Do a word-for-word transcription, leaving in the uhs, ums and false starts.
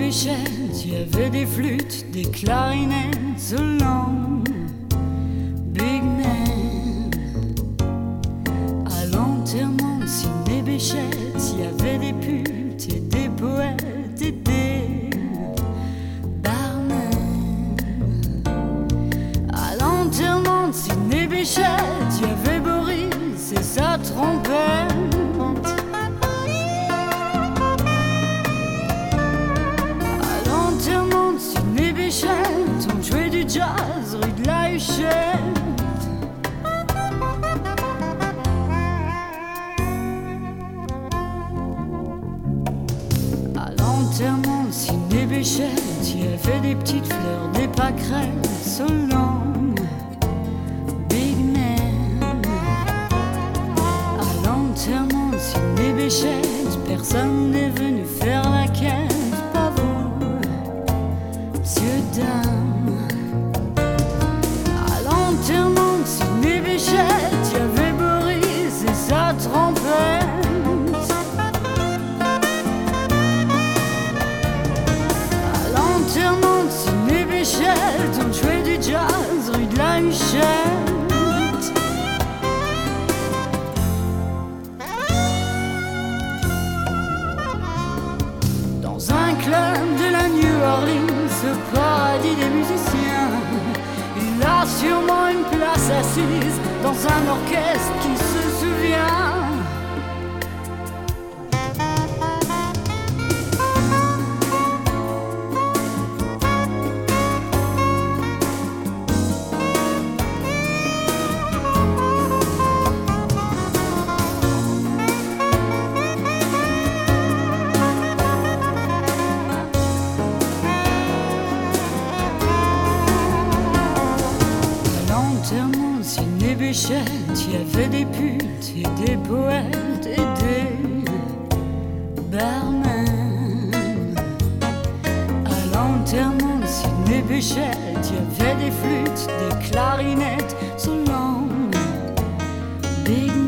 Béchette, il y avait des flûtes, des clarinettes Solange, Big Man. À l'enterrement de Sidney Béchette, il y avait des putes et des poètes et des barmen. À l'enterrement de Sidney Béchette, il y avait Boris et sa trompette. On jouait du jazz rue de la Huchette. À l'enterrement de Sidney Béchette, il y avait des petites fleurs, des pâquerettes Solange, Big Man. À l'enterrement de Sidney Béchette, personne n'est venu faire la quête. Pas vous, monsieur, dame. À l'enterrement de Sidney Béchette, il y avait Boris et sa trompette. À l'enterrement de Sidney Béchette, on jouait du jazz rue de la Huchette. Dans un club de la New Orleans, ce paradis des musiciens, il a sûrement une place assise dans un orchestre qui se souvient. Sidney Béchette, il y avait des putes et des poètes et des barmen. À l'enterrement de Sidney Béchette, il y avait des flûtes, des clarinettes Solange, Big Man.